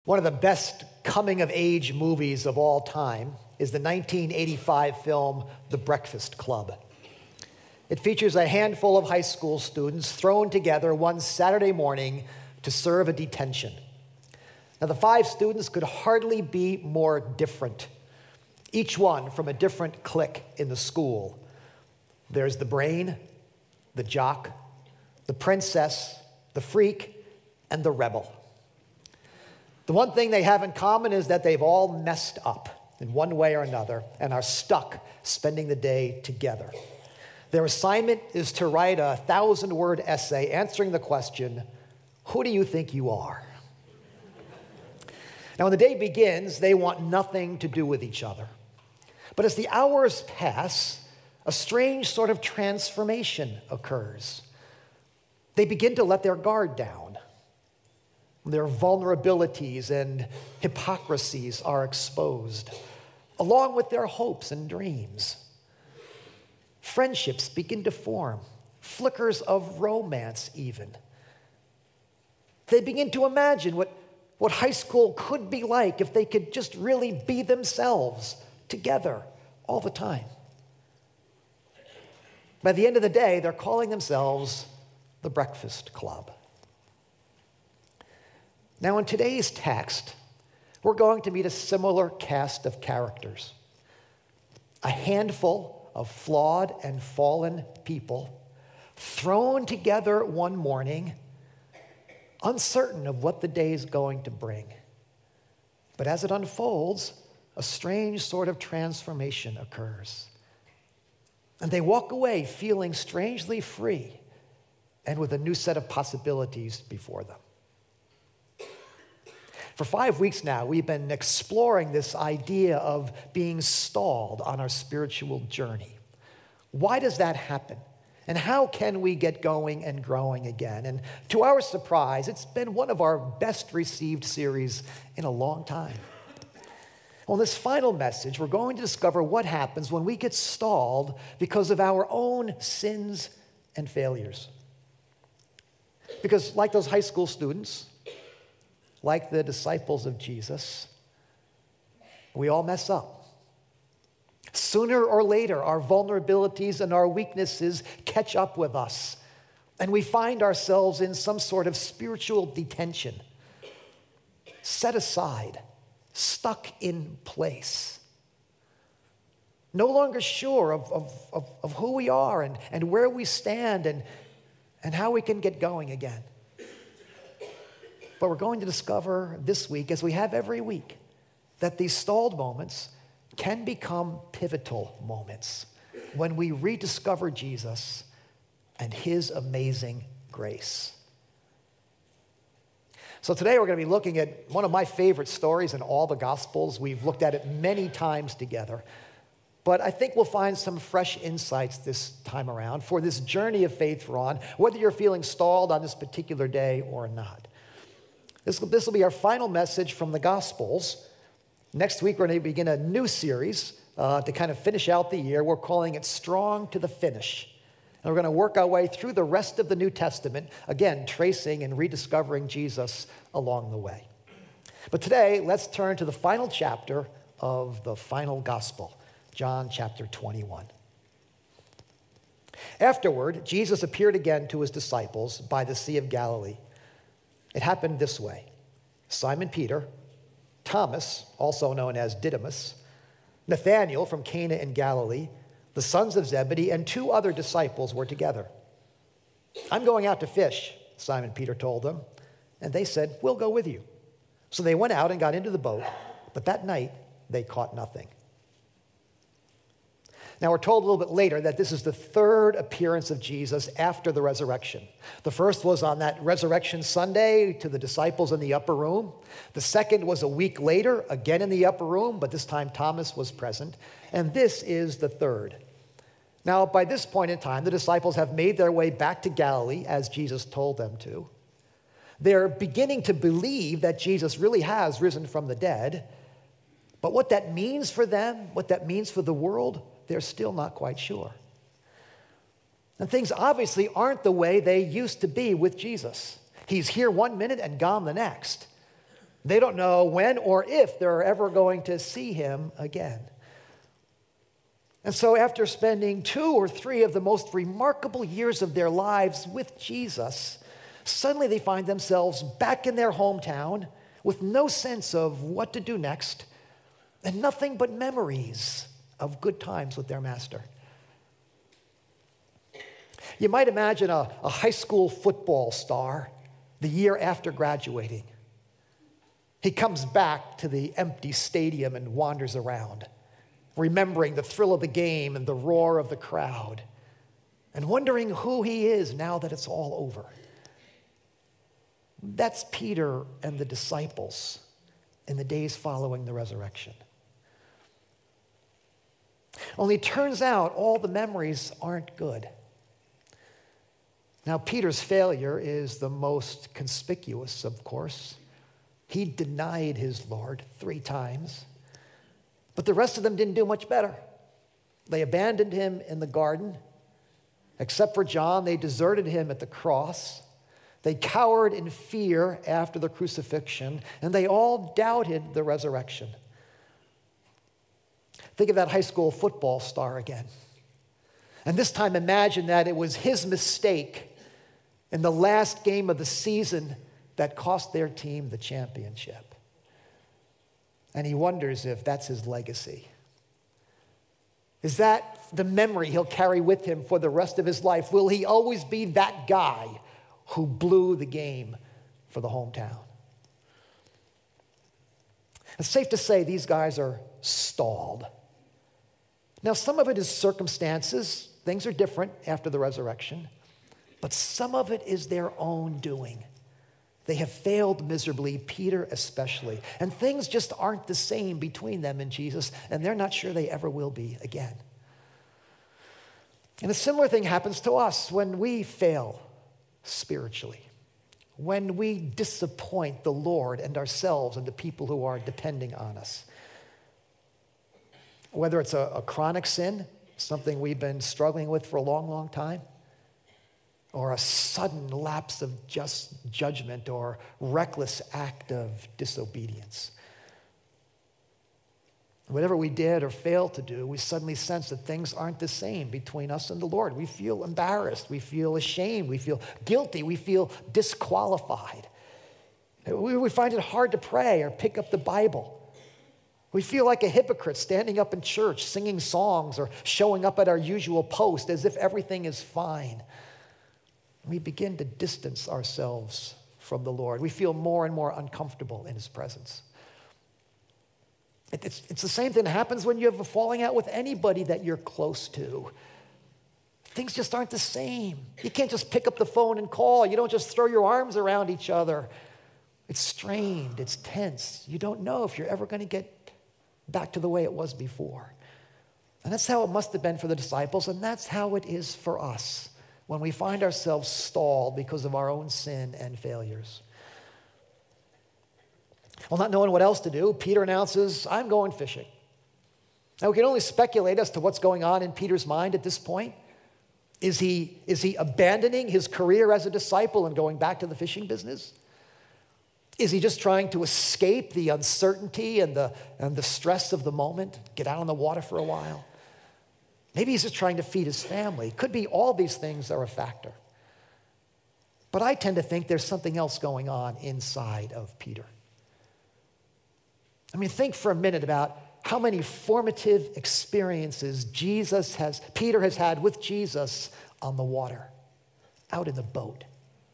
One of the best coming-of-age movies of all time is the 1985 film, The Breakfast Club. It features a handful of high school students thrown together one Saturday morning to serve a detention. Now, the 5 students could hardly be more different, each one from a different clique in the school. There's the brain, the jock, the princess, the freak, and the rebel. The one thing they have in common is that they've all messed up in one way or another and are stuck spending the day together. Their assignment is to write a 1,000-word essay answering the question, who do you think you are? Now, when the day begins, they want nothing to do with each other. But as the hours pass, a strange sort of transformation occurs. They begin to let their guard down. Their vulnerabilities and hypocrisies are exposed, along with their hopes and dreams. Friendships begin to form, flickers of romance even. They begin to imagine what high school could be like if they could just really be themselves together all the time. By the end of the day, they're calling themselves the Breakfast Club. Now, in today's text, we're going to meet a similar cast of characters. A handful of flawed and fallen people thrown together one morning, uncertain of what the day is going to bring. But as it unfolds, a strange sort of transformation occurs. And they walk away feeling strangely free and with a new set of possibilities before them. For 5 weeks now, we've been exploring this idea of being stalled on our spiritual journey. Why does that happen? And how can we get going and growing again? And to our surprise, it's been one of our best received series in a long time. On this final message, we're going to discover what happens when we get stalled because of our own sins and failures. Because like those high school students, like the disciples of Jesus, we all mess up. Sooner or later, our vulnerabilities and our weaknesses catch up with us, and we find ourselves in some sort of spiritual detention, set aside, stuck in place, no longer sure of who we are and where we stand and how we can get going again. But we're going to discover this week, as we have every week, that these stalled moments can become pivotal moments when we rediscover Jesus and his amazing grace. So today we're going to be looking at one of my favorite stories in all the Gospels. We've looked at it many times together. But I think we'll find some fresh insights this time around for this journey of faith we're on, whether you're feeling stalled on this particular day or not. This will be our final message from the Gospels. Next week, we're going to begin a new series to kind of finish out the year. We're calling it Strong to the Finish. And we're going to work our way through the rest of the New Testament, again, tracing and rediscovering Jesus along the way. But today, let's turn to the final chapter of the final Gospel, John chapter 21. Afterward, Jesus appeared again to his disciples by the Sea of Galilee. It happened this way. Simon Peter, Thomas, also known as Didymus, Nathanael from Cana in Galilee, the sons of Zebedee, and 2 other disciples were together. I'm going out to fish, Simon Peter told them. And they said, we'll go with you. So they went out and got into the boat, but that night they caught nothing. Now, we're told a little bit later that this is the 3rd appearance of Jesus after the resurrection. The first was on that resurrection Sunday to the disciples in the upper room. The second was a week later, again in the upper room, but this time Thomas was present. And this is the 3rd. Now, by this point in time, the disciples have made their way back to Galilee, as Jesus told them to. They're beginning to believe that Jesus really has risen from the dead. But what that means for them, what that means for the world, they're still not quite sure. And things obviously aren't the way they used to be with Jesus. He's here one minute and gone the next. They don't know when or if they're ever going to see him again. And so after spending 2 or 3 of the most remarkable years of their lives with Jesus, suddenly they find themselves back in their hometown with no sense of what to do next and nothing but memories of good times with their master. You might imagine a high school football star the year after graduating. He comes back to the empty stadium and wanders around, remembering the thrill of the game and the roar of the crowd, and wondering who he is now that it's all over. That's Peter and the disciples in the days following the resurrection. Only it turns out all the memories aren't good. Now, Peter's failure is the most conspicuous, of course. He denied his Lord 3 times. But the rest of them didn't do much better. They abandoned him in the garden. Except for John, they deserted him at the cross. They cowered in fear after the crucifixion, and they all doubted the resurrection. Think of that high school football star again. And this time imagine that it was his mistake in the last game of the season that cost their team the championship. And he wonders if that's his legacy. Is that the memory he'll carry with him for the rest of his life? Will he always be that guy who blew the game for the hometown? It's safe to say these guys are stalled. Now, some of it is circumstances. Things are different after the resurrection. But some of it is their own doing. They have failed miserably, Peter especially. And things just aren't the same between them and Jesus, and they're not sure they ever will be again. And a similar thing happens to us when we fail spiritually, when we disappoint the Lord and ourselves and the people who are depending on us. Whether it's a chronic sin, something we've been struggling with for a long, long time, or a sudden lapse of just judgment or reckless act of disobedience. Whatever we did or failed to do, we suddenly sense that things aren't the same between us and the Lord. We feel embarrassed. We feel ashamed. We feel guilty. We feel disqualified. We find it hard to pray or pick up the Bible. We feel like a hypocrite standing up in church, singing songs, or showing up at our usual post as if everything is fine. We begin to distance ourselves from the Lord. We feel more and more uncomfortable in his presence. It's the same thing that happens when you have a falling out with anybody that you're close to. Things just aren't the same. You can't just pick up the phone and call. You don't just throw your arms around each other. It's strained. It's tense. You don't know if you're ever going to get back to the way it was before. And that's how it must have been for the disciples, and that's how it is for us when we find ourselves stalled because of our own sin and failures. Well, not knowing what else to do, Peter announces, I'm going fishing. Now, we can only speculate as to what's going on in Peter's mind at this point. Is he abandoning his career as a disciple and going back to the fishing business? Is he just trying to escape the uncertainty and the stress of the moment, get out on the water for a while? Maybe he's just trying to feed his family. Could be all these things are a factor. But I tend to think there's something else going on inside of Peter. I mean, think for a minute about how many formative experiences Peter has had with Jesus on the water, out in the boat.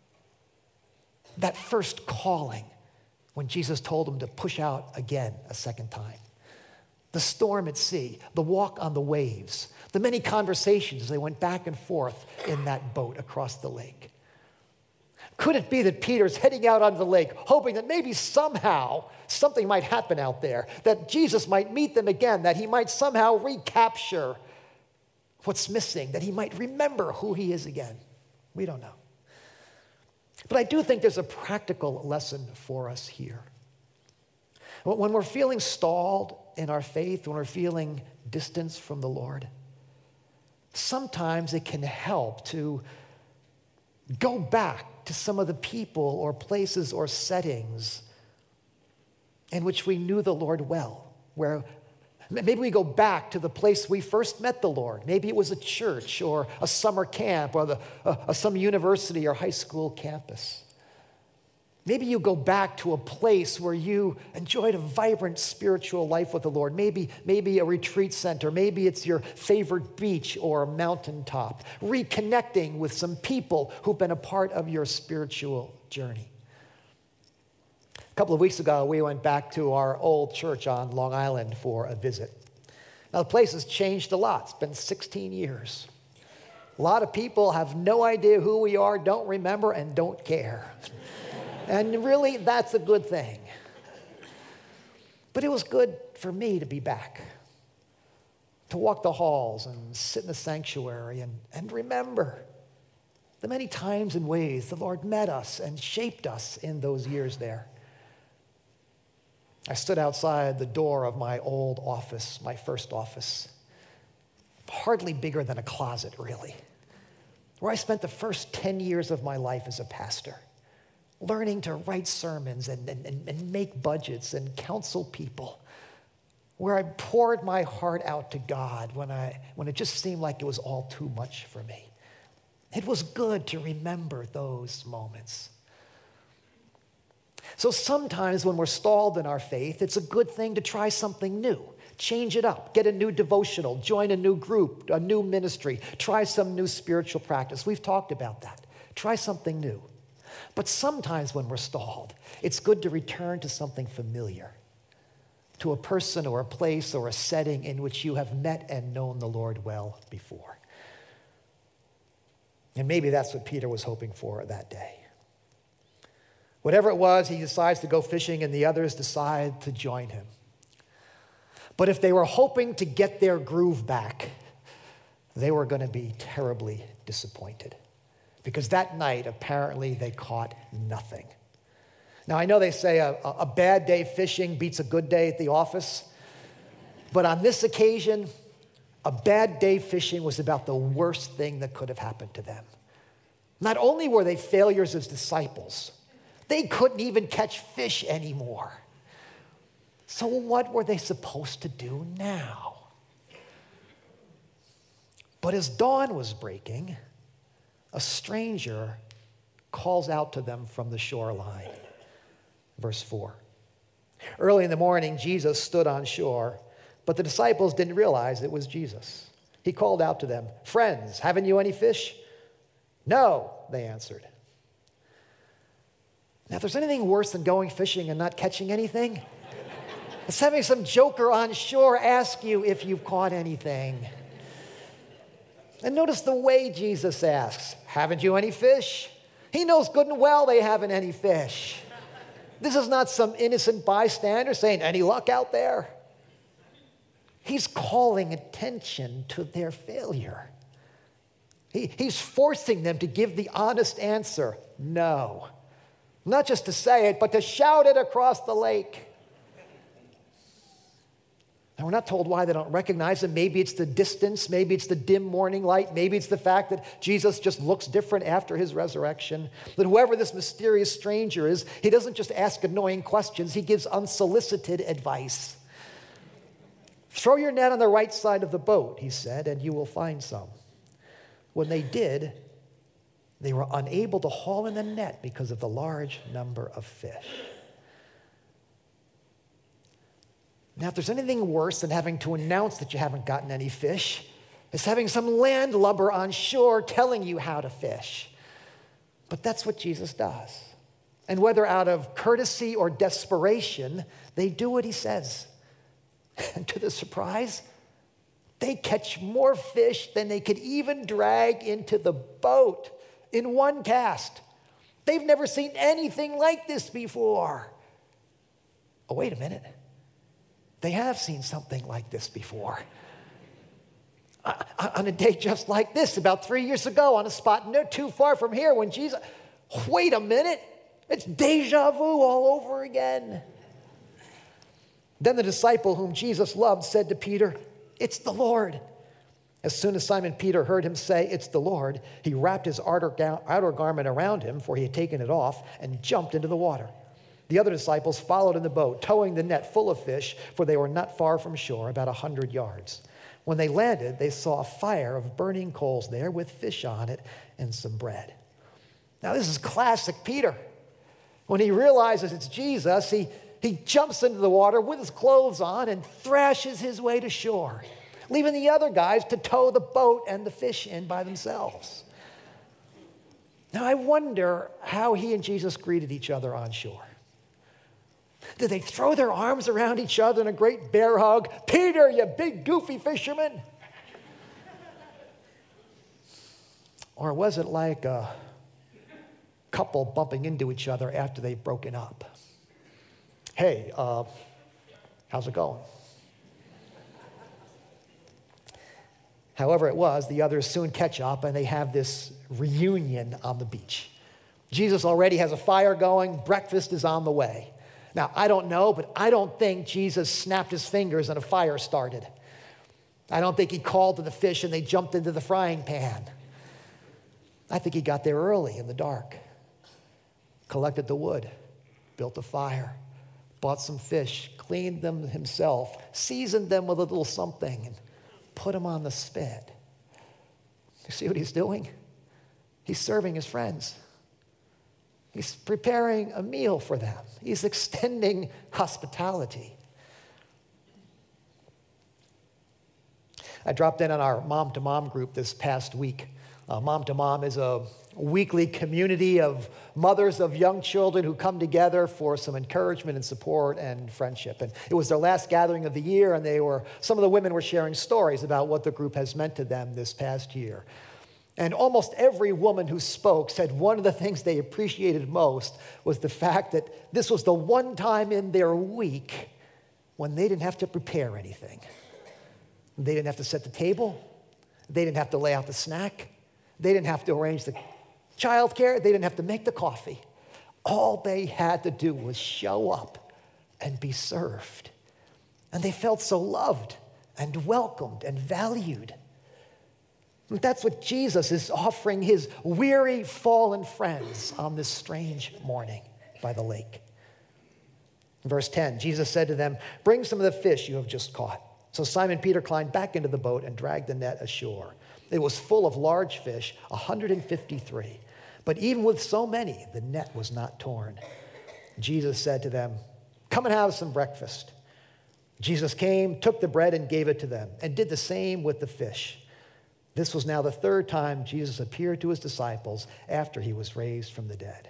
That first calling when Jesus told him to push out again a second time. The storm at sea, the walk on the waves, the many conversations as they went back and forth in that boat across the lake. Could it be that Peter's heading out onto the lake, hoping that maybe somehow something might happen out there, that Jesus might meet them again, that he might somehow recapture what's missing, that he might remember who he is again? We don't know. But I do think there's a practical lesson for us here. When we're feeling stalled in our faith, when we're feeling distance from the Lord, sometimes it can help to go back to some of the people or places or settings in which we knew the Lord well, where maybe we go back to the place we first met the Lord. Maybe it was a church or a summer camp or some university or high school campus. Maybe you go back to a place where you enjoyed a vibrant spiritual life with the Lord. Maybe a retreat center. Maybe it's your favorite beach or a mountaintop. Reconnecting with some people who've been a part of your spiritual journey. A couple of weeks ago, we went back to our old church on Long Island for a visit. Now, the place has changed a lot. It's been 16 years. A lot of people have no idea who we are, don't remember, and don't care. And really, that's a good thing. But it was good for me to be back, to walk the halls and sit in the sanctuary and remember the many times and ways the Lord met us and shaped us in those years there. I stood outside the door of my old office, my first office, hardly bigger than a closet, really, where I spent the first 10 years of my life as a pastor, learning to write sermons and make budgets and counsel people, where I poured my heart out to God when it just seemed like it was all too much for me. It was good to remember those moments. So sometimes when we're stalled in our faith, it's a good thing to try something new. Change it up, get a new devotional, join a new group, a new ministry, try some new spiritual practice. We've talked about that. Try something new. But sometimes when we're stalled, it's good to return to something familiar, to a person or a place or a setting in which you have met and known the Lord well before. And maybe that's what Peter was hoping for that day. Whatever it was, he decides to go fishing and the others decide to join him. But if they were hoping to get their groove back, they were going to be terribly disappointed. Because that night, apparently, they caught nothing. Now, I know they say a bad day fishing beats a good day at the office. But on this occasion, a bad day fishing was about the worst thing that could have happened to them. Not only were they failures as disciples, they couldn't even catch fish anymore. So what were they supposed to do now? But as dawn was breaking, a stranger calls out to them from the shoreline. Verse 4. Early in the morning, Jesus stood on shore, but the disciples didn't realize it was Jesus. He called out to them, "Friends, haven't you any fish?" "No," they answered. Now, if there's anything worse than going fishing and not catching anything, it's having some joker on shore ask you if you've caught anything. And notice the way Jesus asks, "Haven't you any fish?" He knows good and well they haven't any fish. This is not some innocent bystander saying, "Any luck out there?" He's calling attention to their failure. He's forcing them to give the honest answer, no. Not just to say it, but to shout it across the lake. And we're not told why they don't recognize him. Maybe it's the distance. Maybe it's the dim morning light. Maybe it's the fact that Jesus just looks different after his resurrection. That whoever this mysterious stranger is, he doesn't just ask annoying questions. He gives unsolicited advice. "Throw your net on the right side of the boat," he said, "and you will find some." When they did, they were unable to haul in the net because of the large number of fish. Now, if there's anything worse than having to announce that you haven't gotten any fish, it's having some landlubber on shore telling you how to fish. But that's what Jesus does. And whether out of courtesy or desperation, they do what he says. And to their surprise, they catch more fish than they could even drag into the boat in one cast. They've never seen anything like this before. Oh, wait a minute. They have seen something like this before. On a day just like this, about 3 years ago, on a spot not too far from here, when Jesus, wait a minute, it's deja vu all over again. Then the disciple whom Jesus loved said to Peter, "It's the Lord." As soon as Simon Peter heard him say, "It's the Lord," he wrapped his outer garment around him, for he had taken it off, and jumped into the water. The other disciples followed in the boat, towing the net full of fish, for they were not far from shore, about 100 yards. When they landed, they saw a fire of burning coals there with fish on it and some bread. Now, this is classic Peter. When he realizes it's Jesus, he jumps into the water with his clothes on and thrashes his way to shore, leaving the other guys to tow the boat and the fish in by themselves. Now, I wonder how he and Jesus greeted each other on shore. Did they throw their arms around each other in a great bear hug? Peter, you big goofy fisherman. Or was it like a couple bumping into each other after they've broken up? Hey, how's it going? However it was, the others soon catch up and they have this reunion on the beach. Jesus already has a fire going. Breakfast is on the way. Now, I don't know, but I don't think Jesus snapped his fingers and a fire started. I don't think he called to the fish and they jumped into the frying pan. I think he got there early in the dark, collected the wood, built a fire, bought some fish, cleaned them himself, seasoned them with a little something, and put them on the spit. You see what he's doing? He's serving his friends. He's preparing a meal for them. He's extending hospitality. I dropped in on our Mom to Mom group this past week. Mom to Mom is a weekly community of mothers of young children who come together for some encouragement and support and friendship. And it was their last gathering of the year, and some of the women were sharing stories about what the group has meant to them this past year. And almost every woman who spoke said one of the things they appreciated most was the fact that this was the one time in their week when they didn't have to prepare anything. They didn't have to set the table. They didn't have to lay out the snack. They didn't have to arrange the childcare. They didn't have to make the coffee. All they had to do was show up and be served. And they felt so loved and welcomed and valued. And that's what Jesus is offering his weary, fallen friends on this strange morning by the lake. Verse 10, Jesus said to them, "Bring some of the fish you have just caught." So Simon Peter climbed back into the boat and dragged the net ashore. It was full of large fish, 153. But even with so many, the net was not torn. Jesus said to them, "Come and have some breakfast." Jesus came, took the bread and gave it to them, and did the same with the fish. This was now the third time Jesus appeared to his disciples after he was raised from the dead.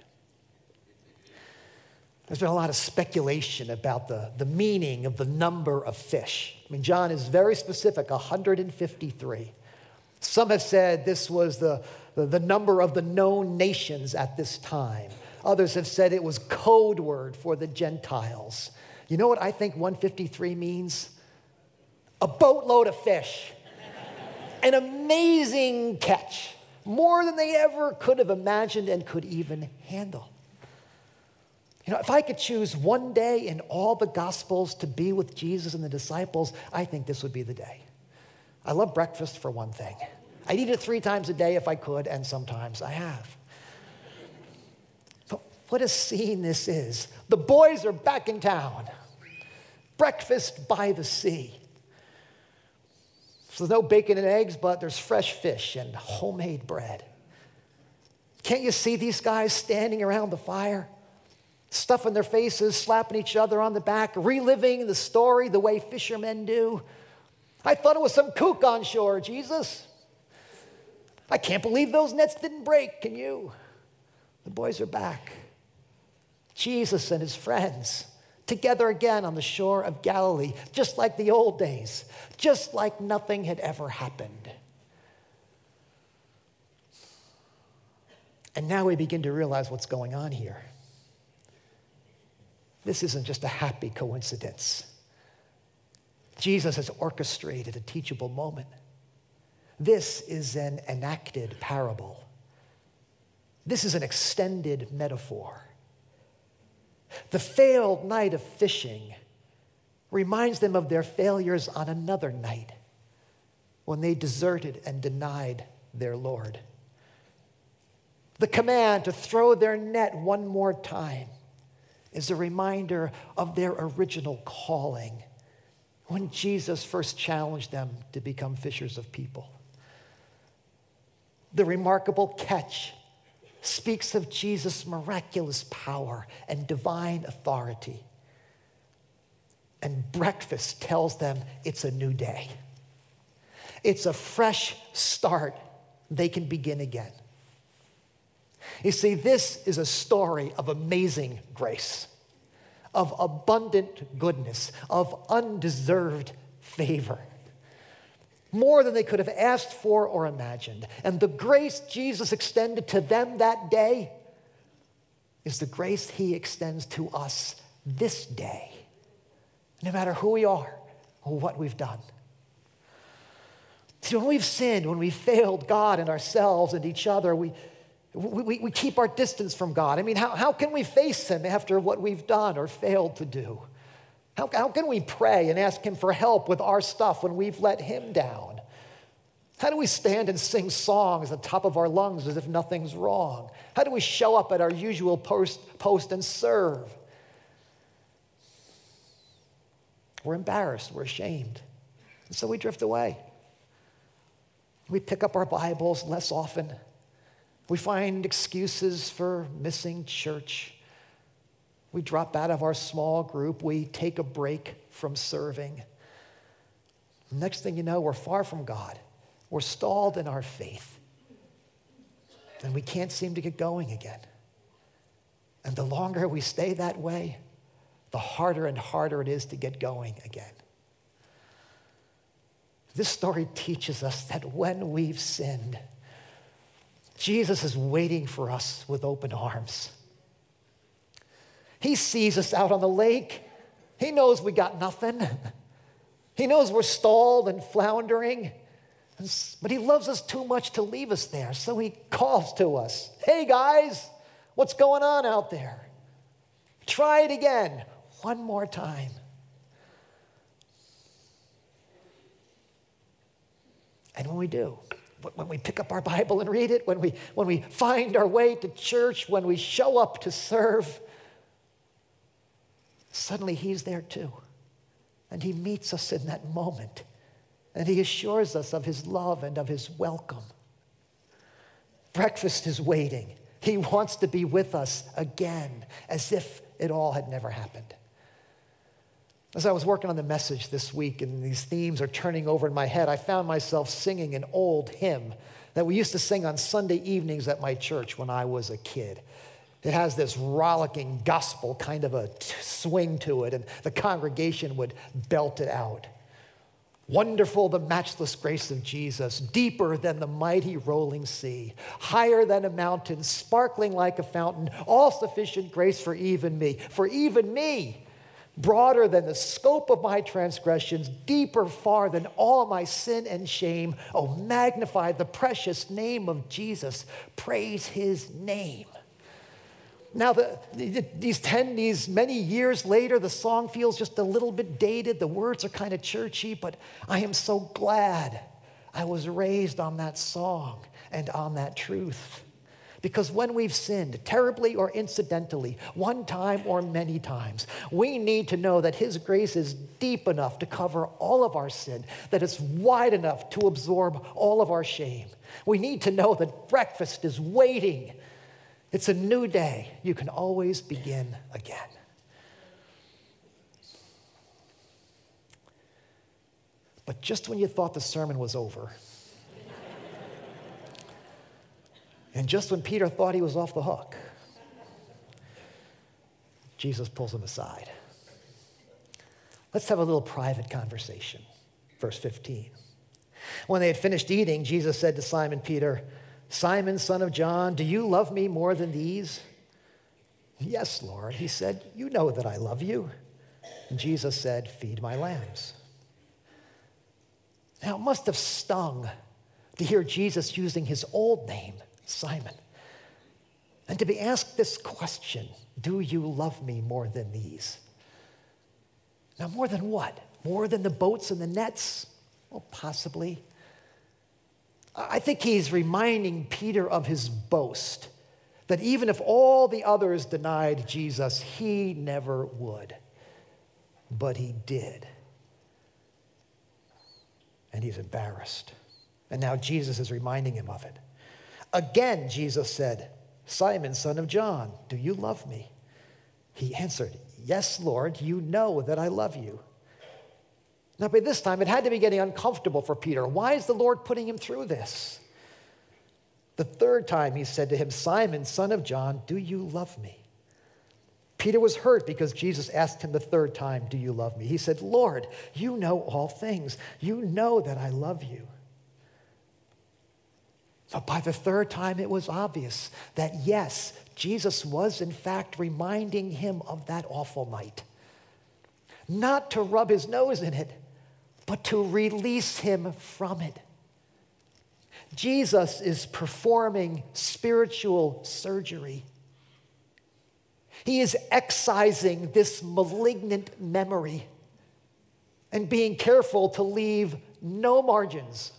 There's been a lot of speculation about the meaning of the number of fish. I mean, John is very specific, 153. Some have said this was the number of the known nations at this time. Others have said it was code word for the Gentiles. You know what I think 153 means? A boatload of fish. An amazing catch. More than they ever could have imagined and could even handle. You know, if I could choose one day in all the Gospels to be with Jesus and the disciples, I think this would be the day. I love breakfast for one thing. I'd eat it 3 times a day if I could, and sometimes I have. But what a scene this is. The boys are back in town. Breakfast by the sea. So there's no bacon and eggs, but there's fresh fish and homemade bread. Can't you see these guys standing around the fire, stuffing their faces, slapping each other on the back, reliving the story the way fishermen do? I thought it was some kook on shore, Jesus. I can't believe those nets didn't break, can you? The boys are back. Jesus and his friends together again on the shore of Galilee, just like the old days, just like nothing had ever happened. And now we begin to realize what's going on here. This isn't just a happy coincidence. Jesus has orchestrated a teachable moment. This is an enacted parable. This is an extended metaphor. The failed night of fishing reminds them of their failures on another night when they deserted and denied their Lord. The command to throw their net one more time is a reminder of their original calling when Jesus first challenged them to become fishers of people. The remarkable catch speaks of Jesus' miraculous power and divine authority. And breakfast tells them it's a new day. It's a fresh start. They can begin again. You see, this is a story of amazing grace, of abundant goodness, of undeserved favor. More than they could have asked for or imagined. And the grace Jesus extended to them that day is the grace he extends to us this day, no matter who we are or what we've done. See, when we've sinned, when we've failed God and ourselves and each other, we keep our distance from God. I mean, how can we face him after what we've done or failed to do? How can we pray and ask him for help with our stuff when we've let him down? How do we stand and sing songs at the top of our lungs as if nothing's wrong? How do we show up at our usual post and serve? We're embarrassed, we're ashamed, and so we drift away. We pick up our Bibles less often. We find excuses for missing church. We drop out of our small group. We take a break from serving. Next thing you know, we're far from God. We're stalled in our faith. And we can't seem to get going again. And the longer we stay that way, the harder and harder it is to get going again. This story teaches us that when we've sinned, Jesus is waiting for us with open arms. He sees us out on the lake. He knows we got nothing. He knows we're stalled and floundering. But he loves us too much to leave us there. So he calls to us. Hey guys, what's going on out there? Try it again, one more time. And when we do, when we pick up our Bible and read it, when we find our way to church, when we show up to serve, suddenly he's there too. And he meets us in that moment. And he assures us of his love and of his welcome. Breakfast is waiting. He wants to be with us again, as if it all had never happened. As I was working on the message this week and these themes are turning over in my head, I found myself singing an old hymn that we used to sing on Sunday evenings at my church when I was a kid. It has this rollicking gospel kind of a swing to it, and the congregation would belt it out. Wonderful the matchless grace of Jesus, deeper than the mighty rolling sea, higher than a mountain, sparkling like a fountain, all sufficient grace for even me, broader than the scope of my transgressions, deeper far than all my sin and shame. Oh, magnify the precious name of Jesus. Praise his name. Now, these many years later, the song feels just a little bit dated. The words are kind of churchy, but I am so glad I was raised on that song and on that truth. Because when we've sinned, terribly or incidentally, one time or many times, we need to know that his grace is deep enough to cover all of our sin, that it's wide enough to absorb all of our shame. We need to know that breakfast is waiting. It's a new day. You can always begin again. But just when you thought the sermon was over, and just when Peter thought he was off the hook, Jesus pulls him aside. Let's have a little private conversation. Verse 15. When they had finished eating, Jesus said to Simon Peter, Simon, son of John, do you love me more than these? Yes, Lord, he said, you know that I love you. And Jesus said, feed my lambs. Now, it must have stung to hear Jesus using his old name, Simon, and to be asked this question, do you love me more than these? Now, more than what? More than the boats and the nets? Well, possibly. I think he's reminding Peter of his boast that even if all the others denied Jesus, he never would. But he did. And he's embarrassed. And now Jesus is reminding him of it. Again, Jesus said, "Simon, son of John, do you love me?" He answered, "Yes, Lord, you know that I love you." Now, by this time, it had to be getting uncomfortable for Peter. Why is the Lord putting him through this? The third time he said to him, "Simon, son of John, do you love me?" Peter was hurt because Jesus asked him the third time, "Do you love me?" He said, "Lord, you know all things. You know that I love you." But by the third time, it was obvious that yes, Jesus was in fact reminding him of that awful night. Not to rub his nose in it, but to release him from it. Jesus is performing spiritual surgery. He is excising this malignant memory and being careful to leave no margins.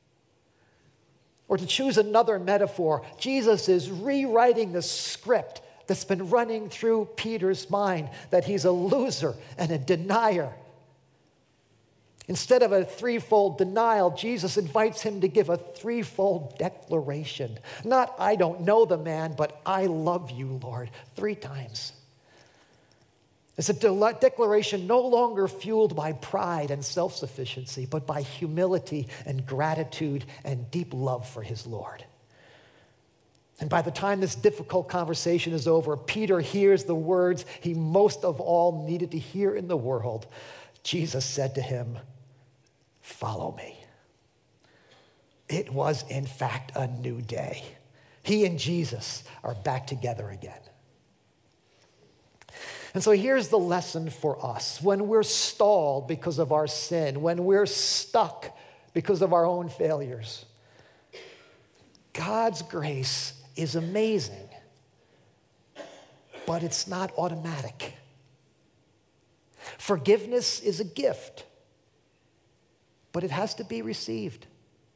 Or to choose another metaphor, Jesus is rewriting the script that's been running through Peter's mind, that he's a loser and a denier. Instead of a threefold denial, Jesus invites him to give a threefold declaration. Not, "I don't know the man," but "I love you, Lord," 3 times. It's a declaration no longer fueled by pride and self-sufficiency, but by humility and gratitude and deep love for his Lord. And by the time this difficult conversation is over, Peter hears the words he most of all needed to hear in the world. Jesus said to him, "Follow me." It was, in fact, a new day. He and Jesus are back together again. And so here's the lesson for us. When we're stalled because of our sin, when we're stuck because of our own failures, God's grace is amazing, but it's not automatic. Forgiveness is a gift, but it has to be received.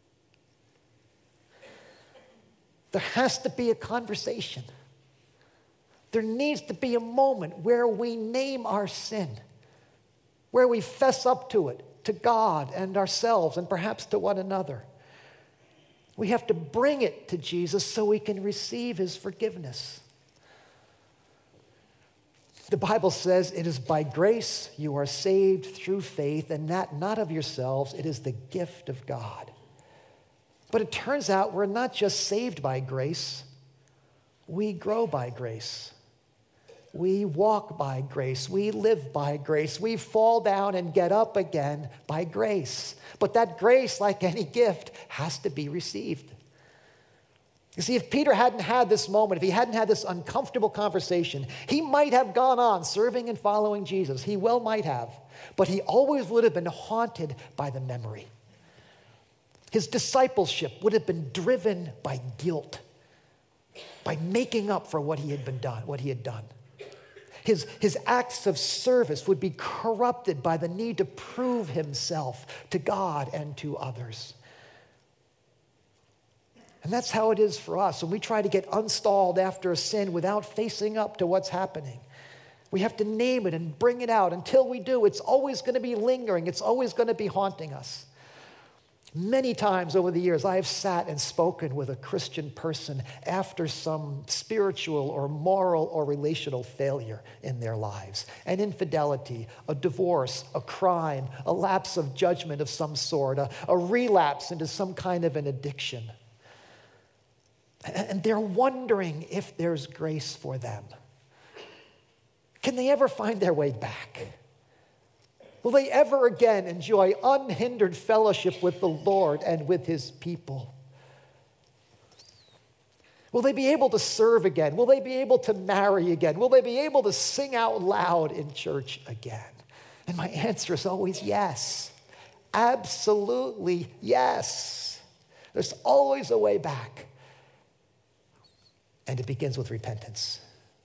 There has to be a conversation. There needs to be a moment where we name our sin, where we fess up to it, to God and ourselves, and perhaps to one another. We have to bring it to Jesus so we can receive his forgiveness. The Bible says it is by grace you are saved through faith, and that not of yourselves, it is the gift of God. But it turns out we're not just saved by grace, we grow by grace. We walk by grace. We live by grace. We fall down and get up again by grace. But that grace, like any gift, has to be received. You see, if Peter hadn't had this moment, if he hadn't had this uncomfortable conversation, he might have gone on serving and following Jesus. He well might have. But he always would have been haunted by the memory. His discipleship would have been driven by guilt, by making up for what he had done. His acts of service would be corrupted by the need to prove himself to God and to others. And that's how it is for us. When we try to get unstalled after a sin without facing up to what's happening, we have to name it and bring it out. Until we do, it's always going to be lingering. It's always going to be haunting us. Many times over the years, I have sat and spoken with a Christian person after some spiritual or moral or relational failure in their lives. An infidelity, a divorce, a crime, a lapse of judgment of some sort, a relapse into some kind of an addiction. And they're wondering if there's grace for them. Can they ever find their way back? Will they ever again enjoy unhindered fellowship with the Lord and with his people? Will they be able to serve again? Will they be able to marry again? Will they be able to sing out loud in church again? And my answer is always yes. Absolutely yes. There's always a way back. And it begins with repentance.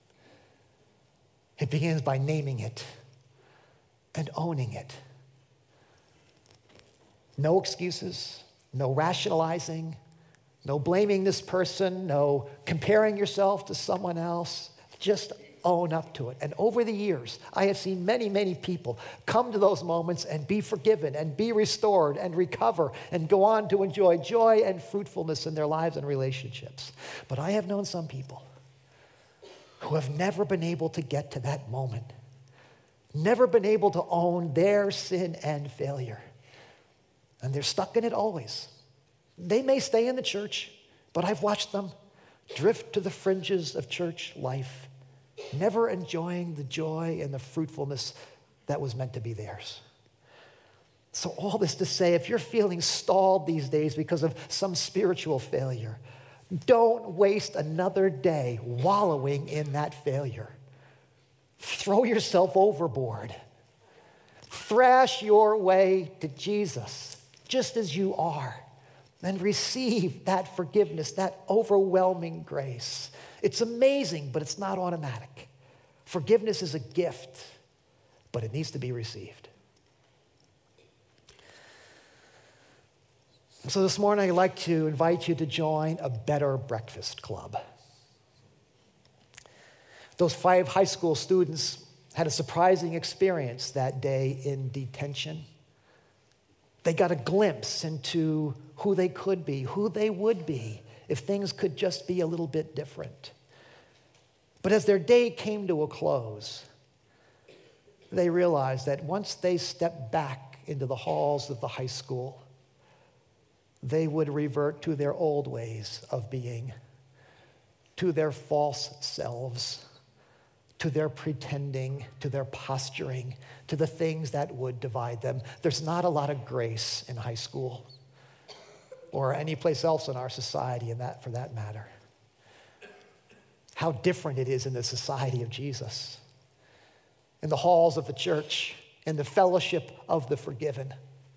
It begins by naming it and owning it. No excuses, no rationalizing, No blaming this person, no comparing yourself to someone else. Just own up to it. And over the years, I have seen many, many people come to those moments and be forgiven and be restored and recover and go on to enjoy joy and fruitfulness in their lives and relationships. But I have known some people who have never been able to get to that moment, never been able to own their sin and failure. And they're stuck in it always. They may stay in the church, but I've watched them drift to the fringes of church life, never enjoying the joy and the fruitfulness that was meant to be theirs. So all this to say, if you're feeling stalled these days because of some spiritual failure, don't waste another day wallowing in that failure. Throw yourself overboard. Thrash your way to Jesus, just as you are, and receive that forgiveness, that overwhelming grace. It's amazing, but it's not automatic. Forgiveness is a gift, but it needs to be received. So this morning, I'd like to invite you to join a Better Breakfast Club. Those 5 high school students had a surprising experience that day in detention. They got a glimpse into who they could be, who they would be, if things could just be a little bit different. But as their day came to a close, they realized that once they stepped back into the halls of the high school, they would revert to their old ways of being, to their false selves, to their pretending, to their posturing, to the things that would divide them. There's not a lot of grace in high school or any place else in our society, and that for that matter. How different it is in the society of Jesus, in the halls of the church, in the fellowship of the forgiven.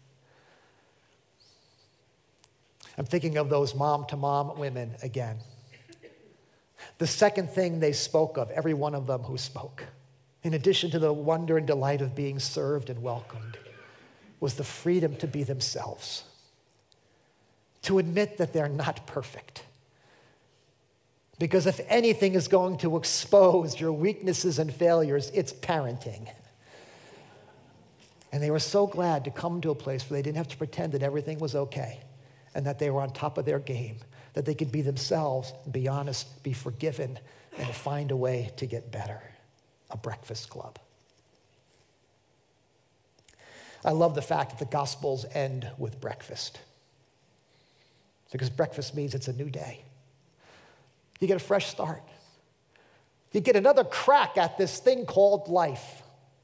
I'm thinking of those mom-to-mom women again. The second thing they spoke of, every one of them who spoke, in addition to the wonder and delight of being served and welcomed, was the freedom to be themselves, to admit that they're not perfect. Because if anything is going to expose your weaknesses and failures, it's parenting. And they were so glad to come to a place where they didn't have to pretend that everything was okay and that they were on top of their game, that they could be themselves, be honest, be forgiven, and find a way to get better. A breakfast club. I love the fact that the Gospels end with breakfast, because breakfast means it's a new day. You get a fresh start. You get another crack at this thing called life.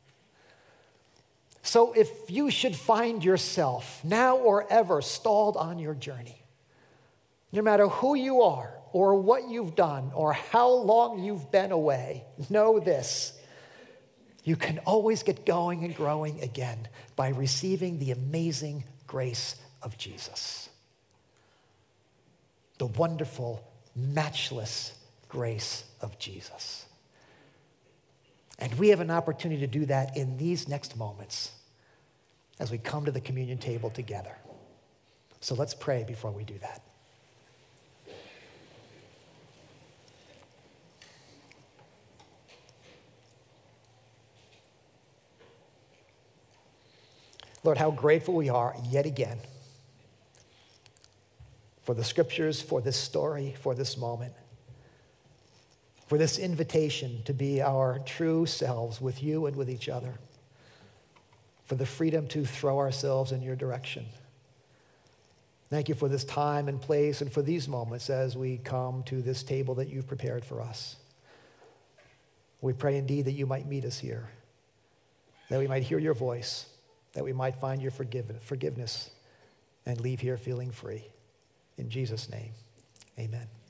So if you should find yourself now or ever stalled on your journey, no matter who you are or what you've done or how long you've been away, know this: you can always get going and growing again by receiving the amazing grace of Jesus. The wonderful, matchless grace of Jesus. And we have an opportunity to do that in these next moments as we come to the communion table together. So let's pray before we do that. Lord, how grateful we are yet again for the scriptures, for this story, for this moment, for this invitation to be our true selves with you and with each other, for the freedom to throw ourselves in your direction. Thank you for this time and place and for these moments as we come to this table that you've prepared for us. We pray indeed that you might meet us here, that we might hear your voice, that we might find your forgiveness and leave here feeling free. In Jesus' name, amen.